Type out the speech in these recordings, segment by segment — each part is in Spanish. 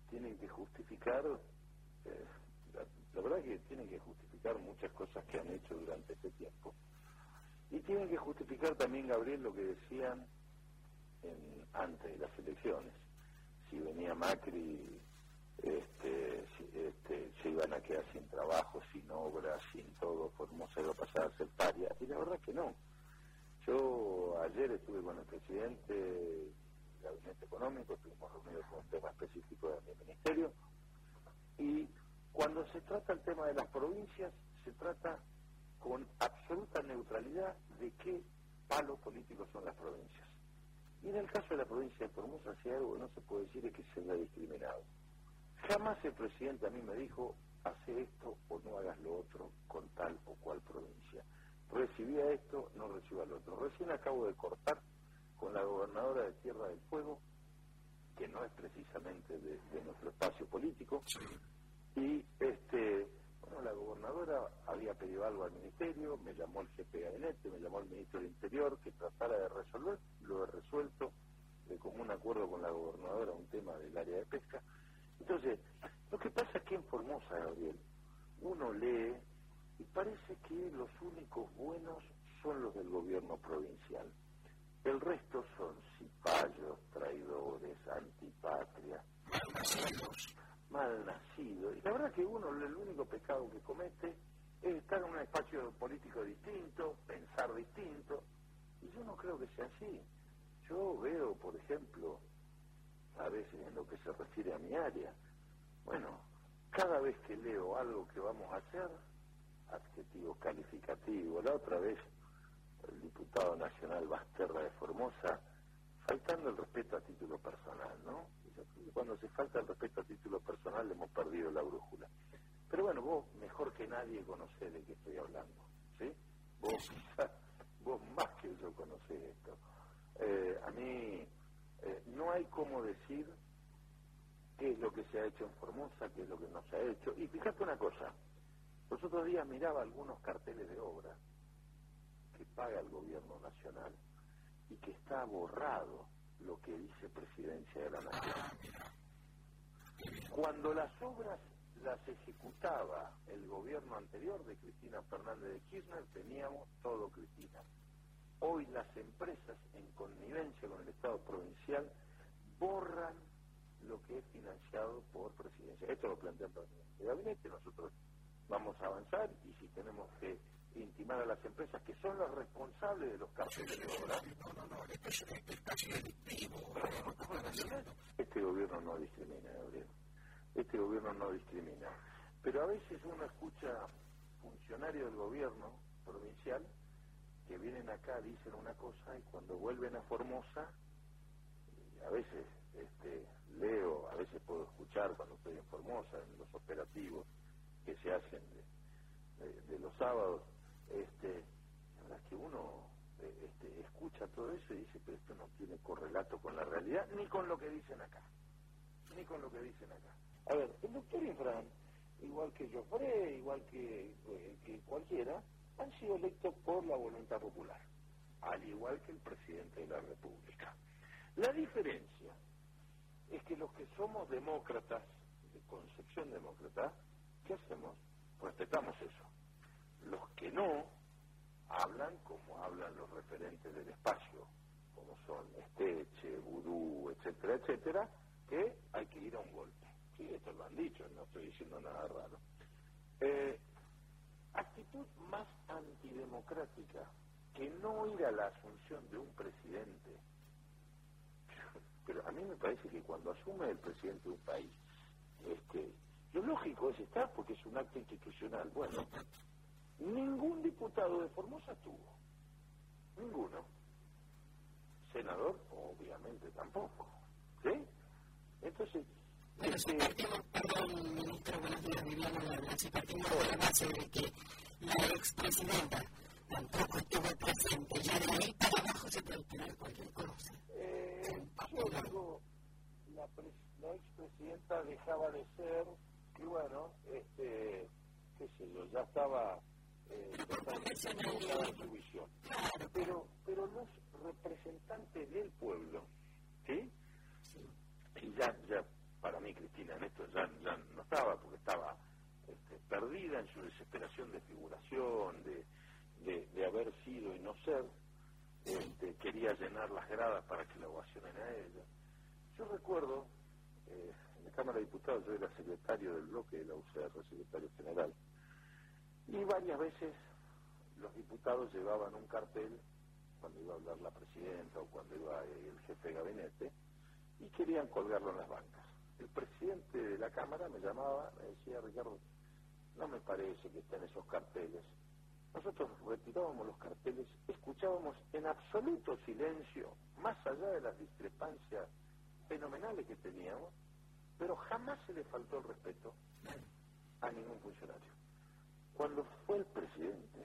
tienen que justificar, la verdad que tienen que justificar muchas cosas que han hecho durante este tiempo. Y tienen que justificar también, Gabriel, lo que decían antes de las elecciones. Si venía Macri, se iban a quedar sin trabajo, sin obras, sin todo, Formosa iba a pasar a ser paria. Y la verdad es que no. Yo ayer estuve con el presidente del Gabinete Económico, estuvimos reunidos con un tema específico de mi ministerio, y cuando se trata el tema de las provincias, se trata con absoluta neutralidad de qué palo político son las provincias. Y en el caso de la provincia de Formosa, si hay algo que no se puede decir es que se le ha discriminado. Jamás el presidente a mí me dijo, hace esto o no hagas lo otro con tal o cual provincia. Recibía esto, no reciba lo otro. Recién acabo de cortar con la gobernadora de Tierra del Fuego, que no es precisamente de nuestro espacio político, y bueno, la gobernadora había pedido algo al ministerio, me llamó el jefe de gabinete, me llamó el ministro del Interior, que tratara de resolver, lo he resuelto de común acuerdo con la gobernadora, un tema del área de pesca. Entonces, lo que pasa es que en Formosa, Gabriel, uno lee y parece que los únicos buenos son los del gobierno provincial. El resto son cipayos, traidores, antipatria, malnacidos. Y la verdad que uno, el único pecado que comete es estar en un espacio político distinto, pensar distinto. Y yo no creo que sea así. Yo veo, por ejemplo, a veces en lo que se refiere a mi área, bueno, cada vez que leo algo que vamos a hacer, adjetivo calificativo, la otra vez el diputado nacional Basterra de Formosa, faltando el respeto a título personal, ¿no? Cuando se falta el respeto a título personal hemos perdido la brújula. Pero bueno, vos mejor que nadie conocés de qué estoy hablando, ¿sí? Vos más que yo conocés esto. A mí no hay cómo decir qué es lo que se ha hecho en Formosa, qué es lo que no se ha hecho. Y fíjate una cosa, los otros días miraba algunos carteles de obra que paga el gobierno nacional y que está borrado lo que dice Presidencia de la Nación. Cuando las obras las ejecutaba el gobierno anterior de Cristina Fernández de Kirchner, teníamos todo Cristina. Hoy las empresas, en connivencia con el Estado provincial, borran lo que es financiado por Presidencia. Esto lo plantea el presidente de gabinete, nosotros vamos a avanzar y si tenemos que intimar a las empresas que son las responsables de los carteles de obra. Este gobierno no discrimina, Gabriel. Este gobierno no discrimina. Pero a veces uno escucha funcionarios del gobierno provincial que vienen acá, dicen una cosa y cuando vuelven a Formosa, a veces leo, a veces puedo escuchar cuando estoy en Formosa, en los operativos que se hacen de los sábados, la verdad es que uno escucha todo eso y dice, pero esto no tiene correlato con la realidad, ni con lo que dicen acá. A ver, el doctor Infran, igual que Joffre, igual que cualquiera, han sido electos por la voluntad popular, al igual que el presidente de la República. La diferencia es que los que somos demócratas, de concepción demócrata, ¿qué hacemos? Respetamos eso. Los que no, hablan como hablan los referentes del espacio, como son Esteche, Vudú, etcétera, etcétera, que hay que ir a un golpe. Sí, esto lo han dicho, no estoy diciendo nada raro. Actitud más antidemocrática que no ir a la asunción de un presidente. Pero a mí me parece que cuando asume el presidente de un país, lo lógico es estar porque es un acto institucional. Bueno, ningún diputado de Formosa tuvo. Ninguno. Senador, obviamente tampoco. ¿Sí? Entonces... Bueno, si partimos, perdón, ministro, buenos días, Viviana Lana, si partimos de la base de que la expresidenta tampoco estuvo presente, ya de ahí para abajo se puede esperar cualquier cosa. Yo digo, la expresidenta dejaba de ser, y bueno, qué sé yo, ya estaba totalmente en su visión. Pero los representantes del pueblo, ¿sí? Y ya para mí Cristina Cristina en esto ya no estaba, porque estaba perdida en su desesperación de figuración, de haber sido y no ser. Quería llenar las gradas para que la ovacionen a ella. Yo recuerdo, en la Cámara de Diputados yo era secretario del bloque de la UCR, secretario general, y varias veces los diputados llevaban un cartel cuando iba a hablar la presidenta o cuando iba el jefe de gabinete, y querían colgarlo en las bancas. El presidente de la Cámara me llamaba, me decía: Ricardo, no me parece que estén esos carteles. Nosotros retirábamos los carteles, escuchábamos en absoluto silencio, más allá de las discrepancias fenomenales que teníamos, pero jamás se le faltó el respeto a ningún funcionario. Cuando fue el presidente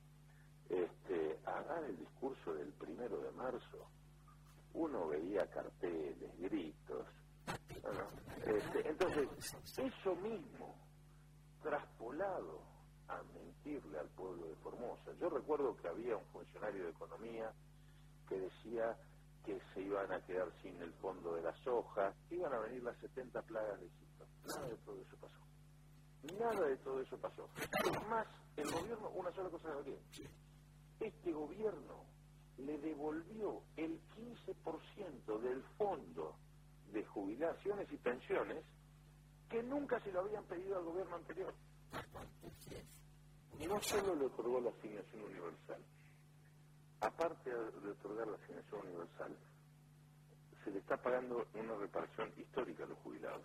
a dar el discurso del 1 de marzo, uno veía carteles, gritos, ¿no? Entonces, eso mismo, traspolado a mentirle al pueblo de Formosa. Yo recuerdo que había un funcionario de Economía que decía que se iban a quedar sin el fondo de la soja, que iban a venir las 70 plagas de Egipto. Nada de todo eso pasó. Nada de todo eso pasó. Es más, el gobierno, una sola cosa sabía. Este gobierno le devolvió el 15% del fondo de jubilaciones y pensiones que nunca se lo habían pedido al gobierno anterior. No solo le otorgó la asignación universal, aparte de otorgar la asignación universal, se le está pagando una reparación histórica a los jubilados.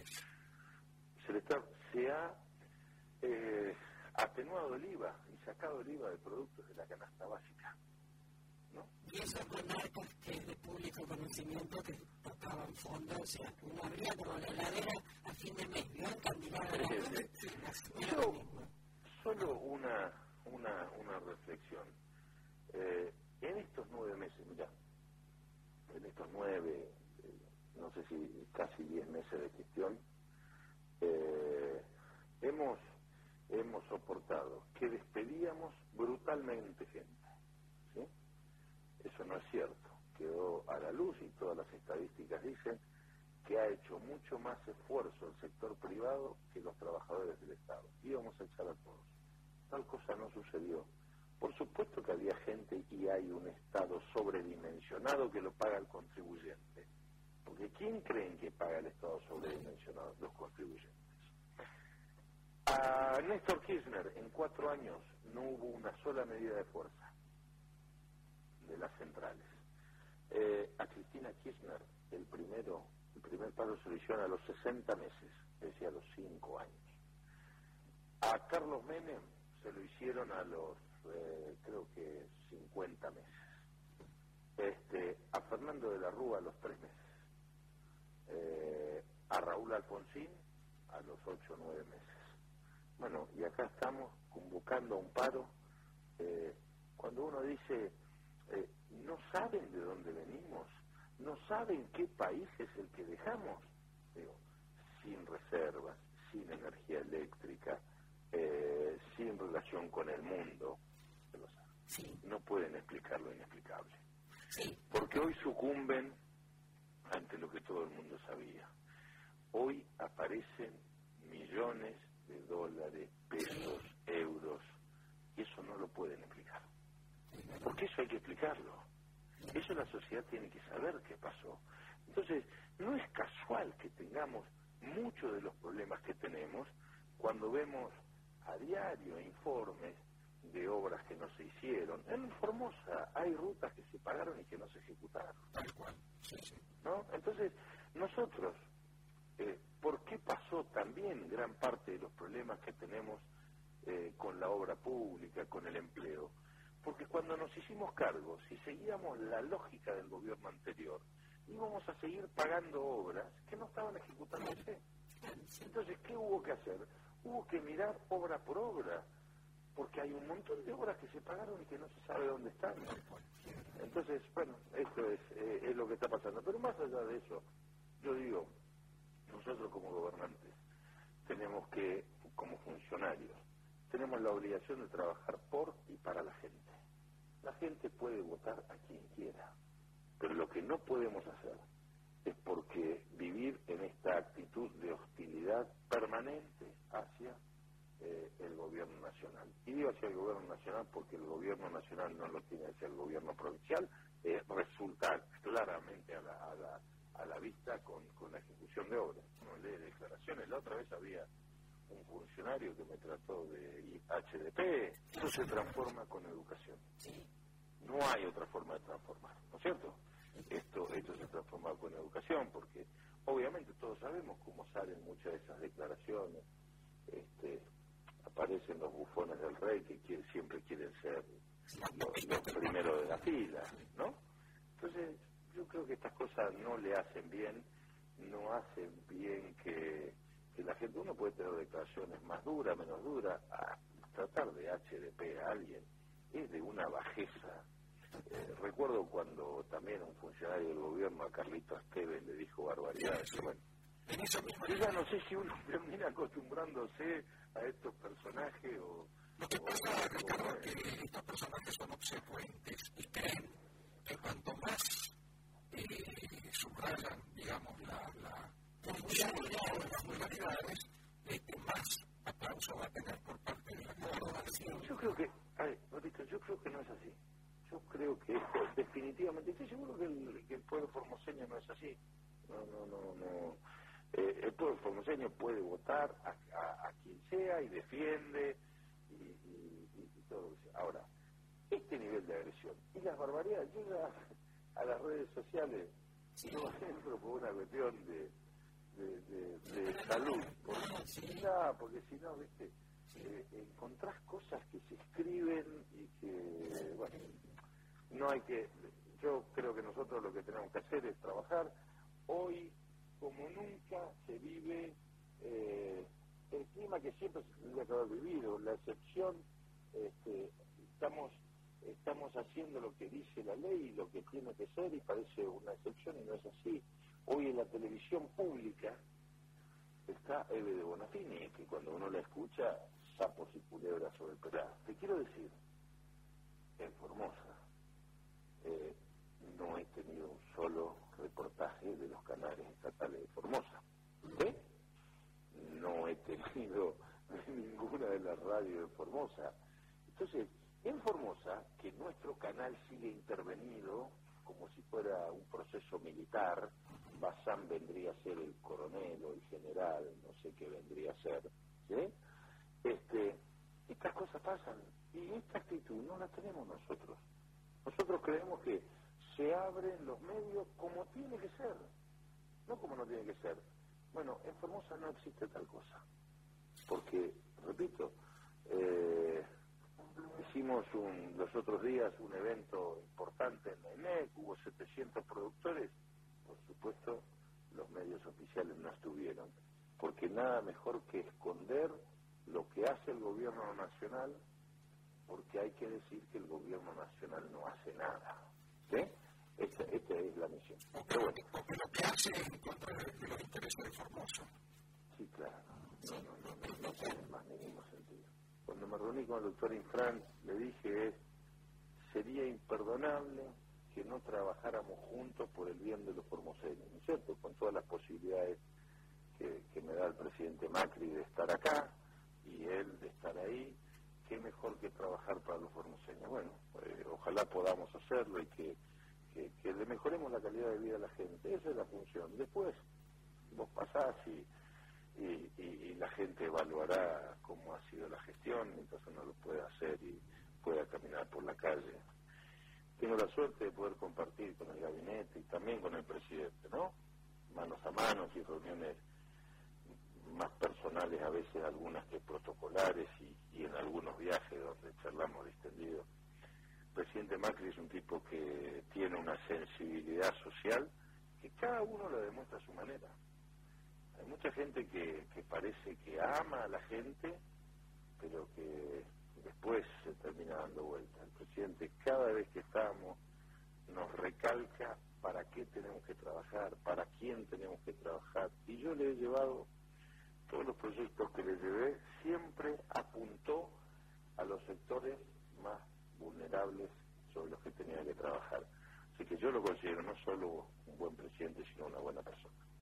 Se ha atenuado el IVA y sacado el IVA de productos de la canasta básica, ¿no? Y eso con marcas que es de público conocimiento que tocaban fondos, o sea, uno abría como la heladera a fin de mes, ¿no? Solo una reflexión. En estos 9 meses, mirá, en estos 9, no sé si casi 10 meses de gestión, hemos soportado que despedíamos brutalmente gente, ¿sí? Eso no es cierto. Quedó a la luz y todas las estadísticas dicen que ha hecho mucho más esfuerzo el sector privado que los trabajadores del Estado. Íbamos a echar a todos. Tal cosa no sucedió. Por supuesto que había gente y hay un Estado sobredimensionado que lo paga el contribuyente. Porque ¿quién creen que paga el Estado sobredimensionado? Los contribuyentes. A Néstor Kirchner en 4 años no hubo una sola medida de fuerza de las centrales. A Cristina Kirchner el primer paro se lo hicieron a los 60 meses, es decir, a los 5 años. A Carlos Menem se lo hicieron a los, creo que 50 meses. A Fernando de la Rúa a los 3 meses. A Raúl Alfonsín a los 8 o 9 meses. Bueno, y acá estamos convocando a un paro. Cuando uno dice, no saben de dónde venimos, no saben qué país es el que dejamos, digo, sin reservas, sin energía eléctrica, sin relación con el mundo, sí. No pueden explicar lo inexplicable. Sí. Porque hoy sucumben ante lo que todo el mundo sabía. Hoy aparecen millones de dólares, pesos, euros, y eso no lo pueden explicar. Porque eso hay que explicarlo. Eso la sociedad tiene que saber qué pasó. Entonces, no es casual que tengamos muchos de los problemas que tenemos cuando vemos a diario informes de obras que no se hicieron. En Formosa hay rutas que se pagaron y que no se ejecutaron. Tal cual. Sí, sí. ¿No? Entonces, nosotros, ¿por qué pasó también gran parte de los problemas que tenemos con la obra pública, con el empleo? Porque cuando nos hicimos cargo, si seguíamos la lógica del gobierno anterior, íbamos a seguir pagando obras que no estaban ejecutándose. Entonces, ¿qué hubo que hacer? Hubo que mirar obra por obra, porque hay un montón de obras que se pagaron y que no se sabe dónde están. Entonces, bueno, esto es lo que está pasando. Pero más allá de eso, yo digo, nosotros como gobernantes tenemos que, como funcionarios, tenemos la obligación de trabajar por y para la gente. La gente puede votar a quien quiera, pero lo que no podemos hacer es porque vivir en esta actitud de hostilidad gobierno nacional no lo tiene hacia el gobierno provincial, resulta claramente a la vista con la ejecución de obras. No lee declaraciones. La otra vez había un funcionario que me trató de HDP. Eso se transforma con educación. No hay otra forma de transformar, ¿no es cierto? Esto se transforma con educación, porque obviamente todos sabemos cómo salen muchas de esas declaraciones. Aparecen los bufones del rey que siempre quieren ser los primeros de la fila, ¿no? Entonces, yo creo que estas cosas no le hacen bien, no hacen bien que la gente, uno puede tener declaraciones más duras, menos duras, a tratar de HDP a alguien es de una bajeza. Recuerdo cuando también un funcionario del gobierno, a Carlito Esteves, le dijo barbaridades. Bueno, yo ya no sé si uno termina acostumbrándose a estos personajes o... Lo que pasa, Ricardo, es que estos personajes son obsecuentes y creen que cuanto más subrayan, digamos, la corrupción o las vulgaridades, más aplauso va a tener por parte de la población. Yo creo que, Rodito, yo creo que no es así. Yo creo que esto definitivamente, estoy seguro que el pueblo formoseño no es así. No. El pueblo formoseño puede votar a quien sea y defiende y todo eso. Ahora, este nivel de agresión y las barbaridades, yo ya a las redes sociales no entro por una cuestión de salud, porque si no, ¿viste? Encontrás cosas que se escriben y que, bueno, no hay que... Yo creo que nosotros lo que tenemos que hacer es trabajar. Hoy, como nunca, se vive el clima que siempre se tendría que haber vivido, la excepción. Estamos haciendo lo que dice la ley y lo que tiene que ser, y parece una excepción y no es así. Hoy en la televisión pública está Eve de Bonafini, que cuando uno la escucha, sapos y culebras sobre el pedazo. Te quiero decir, en Formosa no he tenido un solo reportaje de los canales estatales de Formosa. No he tenido de ninguna de las radios de Formosa. Entonces, en Formosa, que nuestro canal sigue intervenido como si fuera un proceso militar, Bazán vendría a ser el coronel o el general, no sé qué vendría a ser, ¿sí? Estas cosas pasan, y esta actitud no la tenemos nosotros. Nosotros creemos que se abren los medios como tiene que ser, no como no tiene que ser. Bueno, en Formosa no existe tal cosa, porque, repito, hicimos los otros días un evento importante en la INEC, hubo 700 productores, por supuesto los medios oficiales no estuvieron, porque nada mejor que esconder lo que hace el gobierno nacional, porque hay que decir que el gobierno nacional no hace nada, ¿sí? Esta es la misión. Pero bueno, porque lo que hace en contra de los intereses de Formosa. Sí, claro, no tiene más mínimo sentido. Cuando me reuní con el doctor Infran, le dije, sería imperdonable que no trabajáramos juntos por el bien de los formoseños, ¿no es cierto? Con todas las posibilidades que me da el presidente Macri de estar acá y él de estar ahí, qué mejor que trabajar para los formoseños. Bueno, ojalá podamos hacerlo y que le mejoremos la calidad de vida a la gente. Esa es la función. Después vos pasás y la gente evaluará cómo ha sido la gestión, entonces uno lo puede hacer y pueda caminar por la calle. Tengo la suerte de poder compartir con el gabinete y también con el presidente, ¿no? Manos a manos y reuniones más personales, a veces algunas que protocolares, y en algunos viajes donde charlamos distendido. El presidente Macri es un tipo que tiene una sensibilidad social que cada uno la demuestra a su manera. Hay mucha gente que parece que ama a la gente, pero que después se termina dando vuelta. El presidente, cada vez que estamos, nos recalca para qué tenemos que trabajar, para quién tenemos que trabajar. Y yo le he llevado, todos los proyectos que le llevé, siempre apuntó a los sectores más vulnerables sobre los que tenía que trabajar. Así que yo lo considero no solo un buen presidente, sino una buena persona.